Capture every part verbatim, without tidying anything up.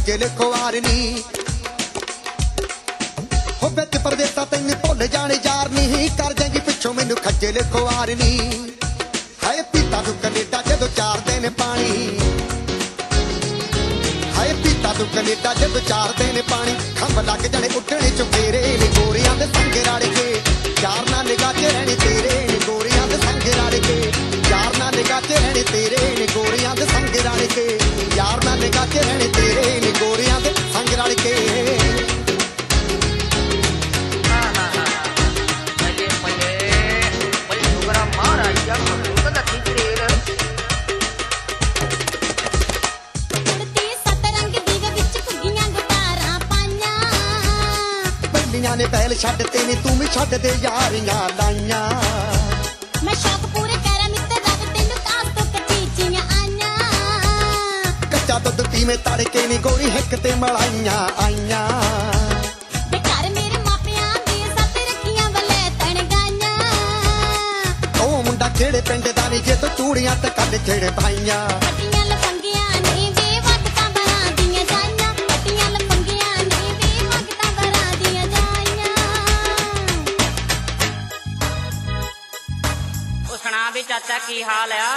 खज्जल खुआरनी हो विच परदेसा तैनूं भुल जाने यार नहीं कर जाएगी पिछों मैनूं खज्जल खुआरनी हाय पीता तू कनेडा जदों चार दिन पानी हाय पीता तू कनेडा जदों चार दिन पानी खंभ लग जाने उठने चुफेरे नी गोरियां दे संग रल के यार ना निगाह च रहने तेरे नी गोरियां दे संग रल के यार ना निगाह च रहने तेरे नी गोरियां दे संग रल के यार ना निगाह च रहने तेरे नी गोरियां दे संग रल के ने पहल छड्डते ने तू भी छड्ड दे यारियां लाइयां मैं शौक पूरे करा मित्र रब तेनू तास तो कचीचियां आइयां कच्चा दुध पीवे तड़के नी गोरी हिक ते मलाइयां आइयां बेकार मेरे मापियां दी सत रखियां वले तण गाइयां ओ मुंडा खेड़े पिंड दा नी जे तू चूड़ियां ते कद छेड़े पाइयां पट्टियां लफंगियां नी वे वटकां बरां दियां जाइयां पट्टियां लफंगियां नी वे वटकां बरां दियां सुना भी चाचा की हाल है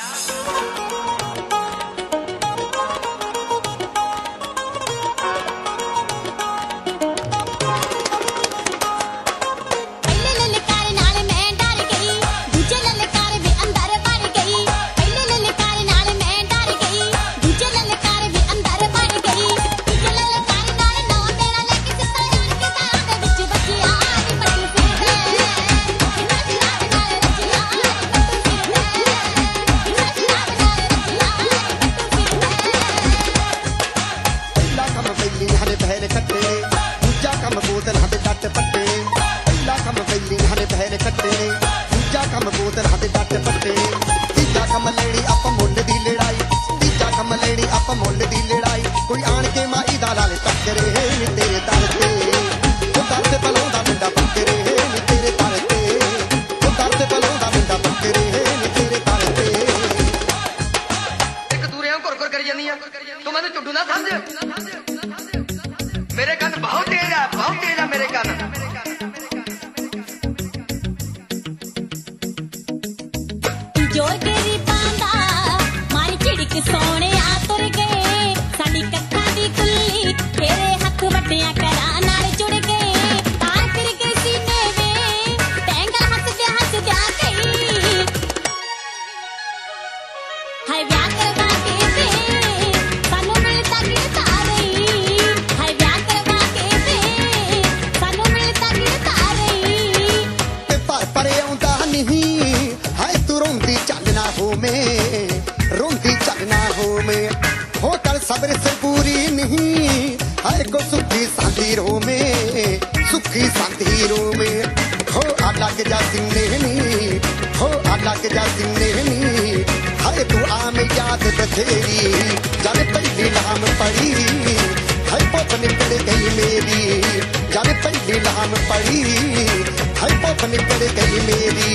मेरे कन बहुत तेज है बहुत तेज है मेरे कन जोर के री पांदा मारी चिड़क सोने आ तुर गए साडी कक्खां दी कुल्ली तेरे हथ वड्डियां करा नाल जुड़ गए तां कर गई सीने वे टैंगल हंसदे हंसदे गई हाय व्याह करवा के वे सानू मिलता गिरता रही हाय व्याह करवा के वे सानू मिलता गिरता रही ते पर परे आउंदा नहीं हाय तू रोंदी चलना हो में रोंदी चलना हो में हो कर सब्र से पूरी नहीं हाय को सुखी सांधी रो में सुखी सांधी रो में हो अलग जा सिंने नहीं हो अलग जा सिंने नहीं हाय तू आम याद बथेरी जब पहली नाम पड़ी हाय पप निकल गई मेरी जब पहली नाम पड़ी हाय पप निकल गई मेरी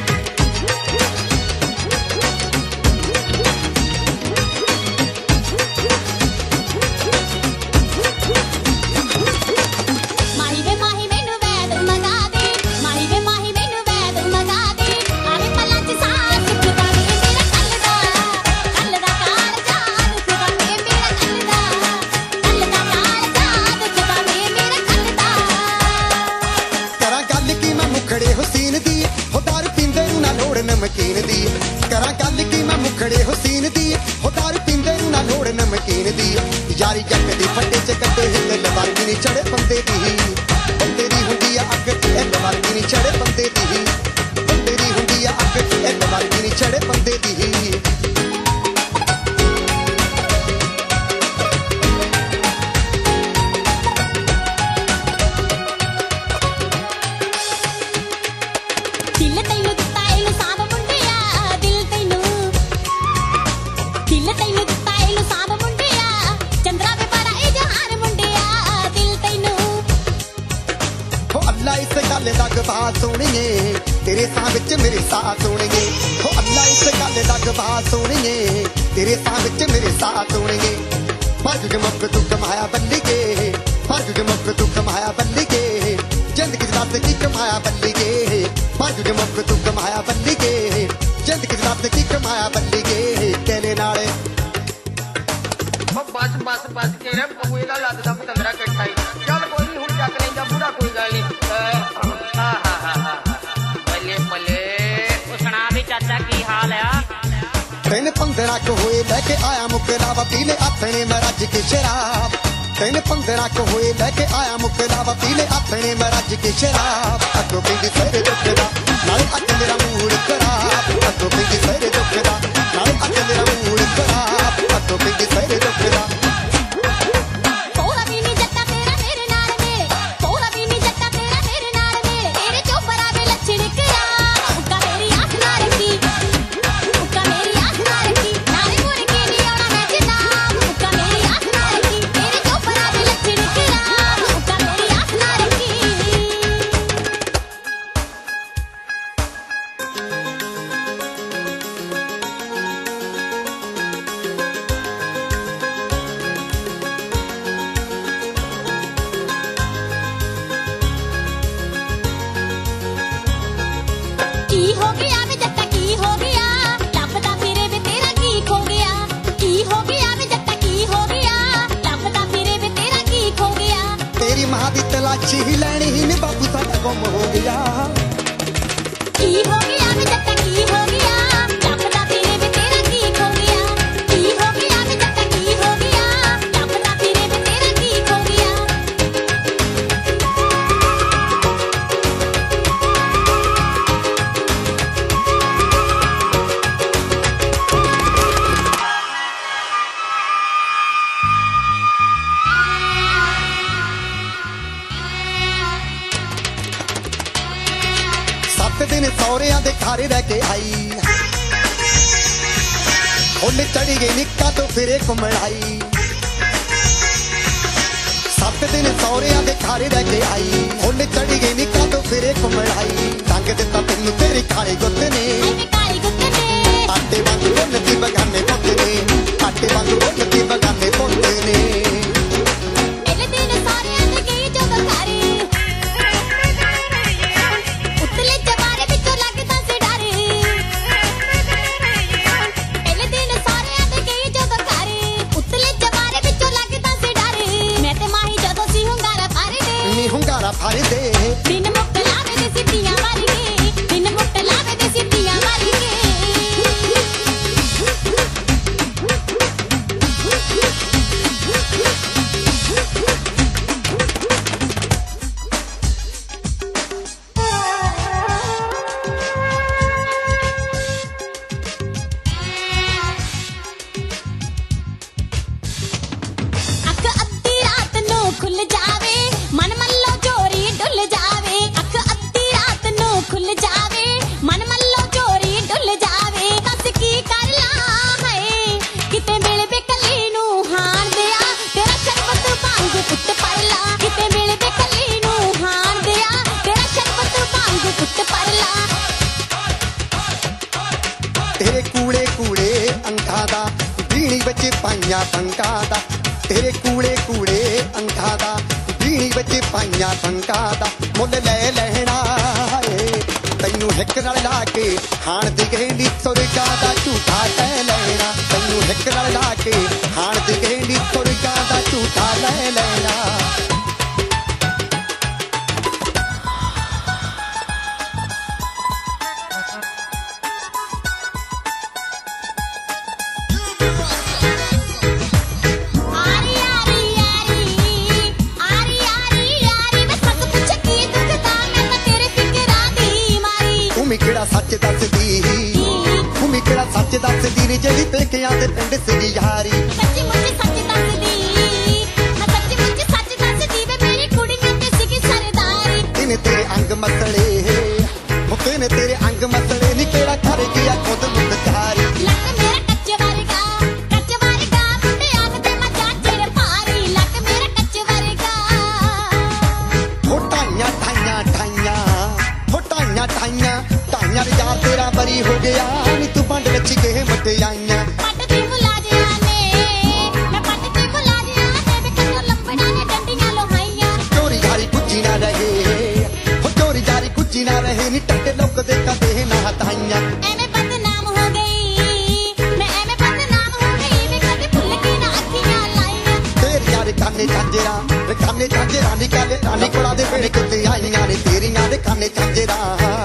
माही वे माही मैनू वैद मंगा दे माही वे माही मैनू वैद मंगा दे आवे पलां च साह सुखदा वे मेरा कल दा कल दा काल जा दुखदा वे मेरा कल दा कल दा काल जा दुखदा वे मेरा कल दा करा गल की मैं मुखड़े हुसैन दी हो दारू पींदे नूं ना लोड़ नमकीन दी करा गल की मैं मुखड़े हुसैन दी हो दारू पींदे नूं ना लोड़ नमकीन दी यारी जग दी फटे च कट्टे हिल वर्गी नी चढ़े बंदे दी बंदे दी हुंदी आ अग एक वर्गी नी चढ़े बंदे दी बंदे दी हुंदी आ अग एक वर्गी नी चढ़े बंदे दी दिल तैनू दित्ता एलू सांभ मुंडिया दिल तैनू दिल तैनू दित्ता एलू सांभ मुंडिया चंद्रा वे बड़ा ए जहान मुंडिया दिल तैनू हो अल्लाह इस गल दा गवाह सोहणीए तेरे साह विच मेरे साह सोहणीए हो अल्लाह इस गल दा गवाह सोहणीए तेरे साह विच मेरे साह सोहणीए ਭਾਜੂ ਦੇ ਮੁੱਕ ਤੂੰ ਕਮਾਇਆ ਬੱਲੀਏ ਭਾਜੂ ਦੇ ਮੁੱਕ ਤੂੰ ਕਮਾਇਆ ਬੱਲੀਏ ਜ਼ਿੰਦਗੀ ਦੇ ਵਾਸਤੇ ਕੀ ਕਮਾਇਆ ਬੱਲੀਏ ਭਾਜੂ ਦੇ ਮੁੱਕ ਤੂੰ ਕਮਾਇਆ ਬੱਲੀਏ ਜ਼ਿੰਦਗੀ ਦੇ ਵਾਸਤੇ ਕੀ ਕਮਾਇਆ ਬੱਲੀਏ ਤੇਰੇ ਨਾਲੇ ਉਹ ਬਸ ਬਸ ਬਸ ਕਿਹੜਾ ਪਪੂ ਇਹਦਾ ਲੱਤ ਦਾ ਪਤੰਦਰਾ ਇਕੱਠਾ ਹੀ ਚੱਲ ਕੋਈ ਨਹੀਂ ਹੁਣ ਚੱਕ ਲੈਂਦਾ ਬੁੜਾ ਕੋਈ ਗੱਲ ਨਹੀਂ ਹਾਂ ਹਾਂ ਹਾਂ ਹਾਂ ਬੱਲੇ ਬੱਲੇ ਉਹ ਸੁਣਾ ਵੀ ਚਾਚਾ ਕੀ ਹਾਲ ਆ ਤਿੰਨ ਪੰਦਰਾਂ ਕੁ ਹੋਏ ਲੈ ਕੇ ਆਇਆ ਮੁਕਲਾਵਾ ਪੀ ਲੈ ਆਥਣੇ ਮੈਂ ਰੱਜ ਕੇ ਸ਼ਰਾਬ ਤਿੰਨ ਪੰਦਰਾਂ ਕੁ ਹੋਏ ਲੈ ਕੇ ਆਇਆ ਮੁਕਲਾਵਾ ਪੀ ਲੈ ਆਥਣੇ ਮੈਂ ਰੱਜ ਕੇ ਸ਼ਰਾਬ ਅੱਗੋਂ ਪਿੰਡੀ ਸਿਰ ਦੁੱਖਦਾ ਨਾਲੇ ਅੱਗ ਮੇਰਾ ਮੂਡ ਖਰਾਬ ਅੱਗੋਂ ਪਿੰਡੀ ਸਿਰ ਦੁੱਖਦਾ ਨਾਲੇ ਅੱਗ ਮੇਰਾ ਮੂਡ ਖਰਾਬ ਅੱਗੋਂ ਪਿੰਡੀ ਸਿਰ ਦੁੱਖਦਾ ਕੋਲਾ ਵੀ ਨੀ ਜੱਟਾ ਤੇਰਾ ਮੇਰੇ ਨਾਲ ਮੇਲੇ ਕੋਲਾ ਵੀ ਨੀ ਜੱਟਾ ਤੇਰਾ ਮੇਰੇ ਨਾਲ ਮੇਲੇ ਤੇਰੇ ਚੋਪਰਾ ਵੇ ਲੱਛਣ ਕਿਆ ਉੱਕਾ ਮੇਰੀ ਆਸ ਨਾ ਰੱਖੀ ਉੱਕਾ ਮੇਰੀ ਆਸ ਨਾ ਰੱਖੀ ਨਾਲੇ ਮੁੜ ਕੇ ਨੀ ਆਉਣਾ ਮੈਂ ਜਨਾਬ ਉੱਕਾ ਮੇਰੀ ਆਸ ਨਾ ਰੱਖੀ ਤੇਰੇ ਚੋਪਰਾ ਵੇ ਲੱਛਣ ਕਿਆ ਉੱਕਾ ਮੇਰੀ ਆਸ ਨਾ ਰੱਖੀ ਕੀ ਹੋ ਗਿਆ ਵੇ ਜੱਟਾ ਕੀ ਹੋ ਗਿਆ ਲੱਭਦਾ ਫਿਰੇ ਵੇ ਤੇਰਾ ਕੀ ਖੋ ਗਿਆ ਕੀ ਹੋ ਗਿਆ ਵੇ ਜੱਟਾ ਕੀ ਹੋ ਗਿਆ ਲੱਭਦਾ ਫਿਰੇ ਵੇ ਤੇਰਾ ਕੀ ਖੋ ਗਿਆ ਤੇਰੀ ਮਾਂ ਦੀ ਤਲਾਸ਼ੀ ਹੀ ਲੈਣੀ ਹੀ ਨੀ ਬਾਪੂ ਸਾਡਾ ਗੁੰਮ ਹੋ ਗਿਆ ਕੀ ਹੋ ਗਿਆ ਵੇ ਜੱਟਾ ਕੀ ਹੋ ਗਿਆ ਲੱਭਦਾ ਫਿਰੇ ਵੇ ਤੇਰਾ ਕੀ ਖੋ ਗਿਆ ਕੀ ਹੋ ਗਿਆ ਵੇ ਜੱਟਾ ਕੀ ਹੋ ਗਿਆ ਲੱਭਦਾ ਫਿਰੇ ਵੇ ਤੇਰਾ ਕੀ ਖੋ ਗਿਆ ਸੱਤ ਦਿਨ ਸਹੁਰਿਆਂ ਦੇ ਘਰ ਰਹਿ ਕੇ ਆਈ ਉਹਨੇ ਚੜੀ ਗਈ ਨਿੱਕਾ ਤੋਂ ਫਿਰੇ ਘੁੰਮਣ ਆਈ ਸੱਤ ਦਿਨ ਸਹੁਰਿਆਂ ਦੇ ਘਰ ਰਹਿ ਕੇ ਆਈ ਉਹਨੇ ਚੜੀ ਗਈ ਨਿੱਕਾ ਤੋਂ ਫਿਰੇ ਘੁੰਮਣ ਆਈ ਟੰਗ ਦਿੱਤਾ ਤੈਨੂੰ ਤੇਰੇ ਕਾਲੇ ਗੁੱਤ ਨੇ ਐਵੇਂ ਕਾਲੀ ਗੁੱਤ ਨੇ ਆਟੇ ਵਾਂਗ ਬੁੱਲਦੀ ਬਗਾਨੇ ਪੁੱਤ ਨੇ ਆਟੇ ਵਾਂਗ ਬੁੱਲਦੀ ਬਗਾਨੇ ਪੁੱਤ ਨੇ ਇਹਲੇ ਦਿਨ ਸਾਰਿਆਂ ਦੇ ਗਈ ਜਦੋਂ ਘਰੇ ਉਤਲੇ ਜਵਾਰੇ ਵਿੱਚੋਂ ਲੱਗਦਾ ਸੀ ਡਰ ਇਹਲੇ ਦਿਨ ਸਾਰਿਆਂ ਦੇ ਗਈ ਜਦੋਂ ਘਰੇ ਉਤਲੇ ਜਵਾਰੇ ਵਿੱਚੋਂ ਲੱਗਦਾ ਸੀ ਡਰ ਮੈਂ ਤੇ ਮਾਹੀ ਜਦੋਂ ਸੀ ਹੁੰਗਾਰਾ ਫਰਦੇ ਨੀ ਹੁੰਗਾਰਾ ਫਰਦੇ ਬਿਨ ਮੁੱਕ ਲਾਵੇ ਦੇ ਸਿੱਧੀਆਂ ਮਾਰੀ ਗਏ ਬਿਨ ਮੁੱਕ ਲਾਵੇ ਦੇ ਸਿੱਧੀਆਂ ਮਾਰੀ ਗਏ ਅੱਖ ਅੱਧੀ ਰਾਤ ਨੂੰ ਖੁੱਲ ਜਾਵੇ ਮਨ ਮੱਲੋ ਚੋਰੀ ਡੁੱਲ ਜਾਵੇ ਅੱਖ ਅੱਧੀ ਰਾਤ ਨੂੰ ਖੁੱਲ ਜਾਵੇ ਮਨ ਮੱਲੋ ਚੋਰੀ ਡੁੱਲ ਜਾਵੇ ਦੱਸ ਕੀ ਕਰ ਲਾਂ ਹੈ ਕਿਤੇ ਮਿਲ ਵੇ ਕੱਲੀ ਨੂੰ ਹਾਣ ਦਿਆ ਤੇਰਾ ਸ਼ਰਬਤ ਵਾਂਗ ਪੁੱਤ ਪੜ ਲਾ ਕਿਤੇ ਮਿਲ ਵੇ ਕੱਲੀ ਨੂੰ ਹਾਣ ਦਿਆ ਤੇਰਾ ਸ਼ਰਬਤ ਵਾਂਗ ਪੁੱਤ ਪੜ ਲਾ ਤੇਰੇ ਕੂੜੇ ਕੂੜੇ ਅੰਗਾਂ ਦਾ ਬੀਣੀ ਵਿੱਚ ਪਾਈਆਂ ਪੰਕਾਂ ਦਾ ਤੇਰੇ ਕੂੜੇ ਕੂੜੇ ਅੰਗਾਂ ਦਾ ਬੀਣੀ ਵਿੱਚ ਪਾਈਆਂ ਪੰਕਾਂ ਦਾ ਮੁੱਲ ਲੈ ਲੈਣਾ ਏ ਤੈਨੂੰ ਹਿੱਕ ਨਾਲ ਲਾ ਕੇ ਹਾਣ ਦੀ ਗਹਿੰਦੀ ਸੁਰਗਾ ਦਾ ਝੂਠਾ ਲੈ ਲੈਣਾ ਤੈਨੂੰ ਹਿੱਕ ਨਾਲ ਲਾ ਕੇ ਹਾਣ ਦੀ ਗਹਿੰਦੀ ਸੁਰਗਾ ਦਾ ਝੂਠਾ ਲੈ ਲੈਣਾ ਆਰੀ ਆਰੀ ਆਰੀ ਆਰੀ ਆਰੀ ਆਰੀ ਮੈਂ ਸੱਚ ਪੁੱਛ ਕੀ ਦੁਖਦਾ ਮੈਂ ਤਾਂ ਤੇਰੇ ਫਿਕਰਾਂ ਦੀ ਮਾਰੀ ਭੂਮੀ ਕਿਹੜਾ ਸੱਚ ਦੱਸਦੀ ਭੂਮੀ ਕਿਹੜਾ ਸੱਚ ਦੱਸਦੀ ਨੀ ਜਿਹੜੀ ਪੇਕਿਆਂ ਦੇ ਪਿੰਡ ਸੀਗੀ ਯਾਰੀ ਸੱਚੀ ਮੁੱਚੀ ਸੱਚ ਦੱਸਦੀ ਮੈਂ ਸੱਚੀ ਮੁੱਚੀ ਸੱਚ ਦੱਸਦੀ ਵੇ ਮੇਰੀ ਕੁੜੀਆਂ ਤੇ ਸੀਗੀ ਸਰਦਾਰੀ ਇਹਨੇ ਤੇਰੇ ਅੰਗ ਮਸਲੇ ਮੁੱਕੇ ਨੇ ਤੇਰੇ ਅੰਗ ਮਸਲੇ ਨੀ ਕਿਹੜਾ ਕਰ ਗਿਆ ਖੁਦ ਮੁਖਤਾਰੀ ਲੱਕ ਮੇਰਾ ਕੱਚ ਵਰਗਾ ਕੱਚ ਵਰਗਾ ਮੁੰਡੇ ਆਖਦੇ ਮੈਂ ਚਾਚੇ ਭਾਰੀ ਲੱਕ ਮੇਰਾ ਕੱਚ ਵਰਗਾ ਫੋਟਾਈਆਂ ਠਾਈਆਂ ਠਾਈਆਂ ਫੋਟਾਈਆਂ ਠਾਈਆਂ ਠਾਈਆਂ ਯਾਰ ਤੇਰਾ ਬਰੀ ਹੋ ਗਿਆ ਨੀ ਤੂੰ ਪੰਡ ਵਿੱਚ ਕੇ ਮਟਿਆਈਆਂ ਪੱਟ ਦੀ ਮੁਲਾਜ਼ਿਆਂ ਨੇ ਮੈਂ ਪੱਟ ਦੀ ਮੁਲਾਜ਼ਿਆਂ ਤਾਂ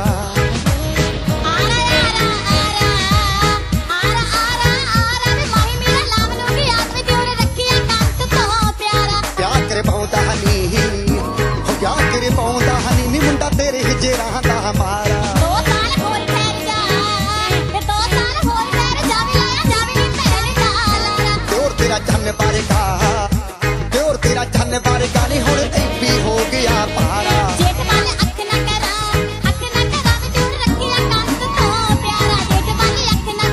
ਆਰਾ ਆਰਾ ਆਰਾ ਆਰਾ ਆਰਾ ਆਰਾ ਵੇ ਮਾਹੀ ਮੇਰਾ ਲਾਮ ਨੂੰ ਕਿ ਆਦਮੀ ਤੇ ਉਹਨੇ ਰੱਖਿਆ ਕੰਤ ਤੋਂ ਪਿਆਰਾ ਪਿਆਰ ਕਰ ਪਾਉਂਦਾ ਨਹੀਂ ਹੋ ਪਿਆਰ ਕਰ ਪਾਉਂਦਾ ਨਹੀਂ ਨੀ ਮੁੰਡਾ ਤੇਰੇ ਹਿਜਰਾਂ ਦਾ ਮਾਰਾ ਦੋ ਸਾਲ ਹੋਰ ਠਹਿਰ ਜਾ ਤੇ ਦੋ ਸਾਲ ਹੋਰ ਠਹਿਰ ਜਾ ਵੀ ਲਾਇਆ ਜਾਵੇ ਨੀ ਭੈਣ ਦਾ ਲਾਰਾ ਦਿਓਰ ਤੇਰਾ ਚੰਨ ਬਾਰੇਗਾ ਦਿਓਰ ਤੇਰਾ ਚੰਨ ਬਾਰੇਗਾ ਨੀ ਹੁਣ ਐਪੀ ਹੋ ਗਿਆ ਪਾਰਾ ਜੇਠ ਵਾਲੇ ਅੱਖ ਨਾ ਕਰਾਂ ਅੱਖ ਨਾ ਕਰਾਂ ਵੇ ਤੂੰ ਰੱਖਿਆ ਕੰਤ ਤੋਂ ਪਿਆਰਾ ਜੇਠ ਵਾਲੇ ਅੱਖ ਨਾ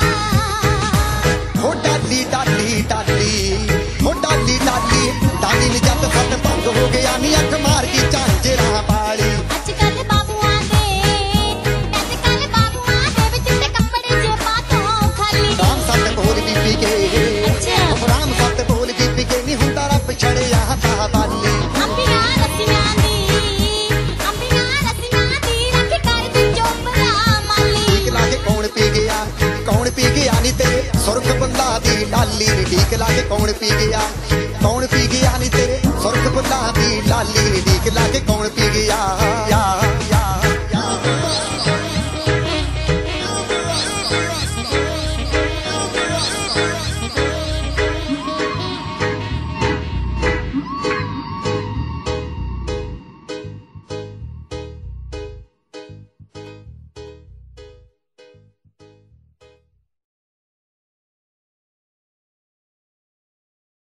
ਕਰਾਂ ਹੋ ਡਾਲੀ ਡਾਲੀ ਡਾਲੀ ਹੋ ਡਾਲੀ ਡਾਲੀ ਡਾਲੀ ਨੀ ਜੱਟ ਸੱਤ ਭੰਗ ਹੋ ਗਿਆ ਨੀ ਅੱਖ ਮਾਰ ਗਈ ਝਾਂਜਰਾਂ ਵਾਲੀ ਅੱਜ ਕੱਲ ਬਾਬੂਆਂ ਦੇ ਅੱਜ ਕੱਲ ਬਾਬੂਆਂ ਦੇ ਵਿੱਚ ਤੇ ਕੱਪੜੇ ਜੇਬਾਂ ਤੋਂ ਖਾਲੀ ਰਾਮ ਸੱਤ ਬੋਲ ਬੀਬੀ ਕੇ ਅੱਛਾ ਰਾਮ ਸੱਤ ਬੋਲ ਬੀਬੀ ਕੇ ਨੀ ਹੁੰਦਾ ਰੱਬ ਛੜਿਆ ਤਾਂ ਬਾਲੀ ਅੰਬੀਆਂ ਰਸੀਆਂ ਦੀ ਅੰਬੀਆਂ ਰਸੀਆਂ ਦੀ ਰੱਖ ਕਰ ਤੂੰ ਚੋਪੜਾ ਮਾਲੀ ਢੀਕ ਲਾ ਕੇ ਕੌਣ ਪੀ ਗਿਆ ਕੌਣ ਪੀ ਗਿਆ ਨੀ ਤੇਰੇ ਸੁਰਖ ਬੁੱਲਾ ਦੀ ਲਾਲੀ ਨੀ ਢੀਕ ਲਾ ਕੇ ਕੌਣ ਪੀ ਗਿਆ ਕੌਣ ਪੀ ਗਿਆ ਨੀ ਤੇਰੇ ਸੁਰਖ ਬੁੱਲਾ ਦੀ ਲਾਲੀ ਨੀ ਢੀਕ ਲਾ ਕੇ ਕੌਣ ਪੀ ਗਿਆ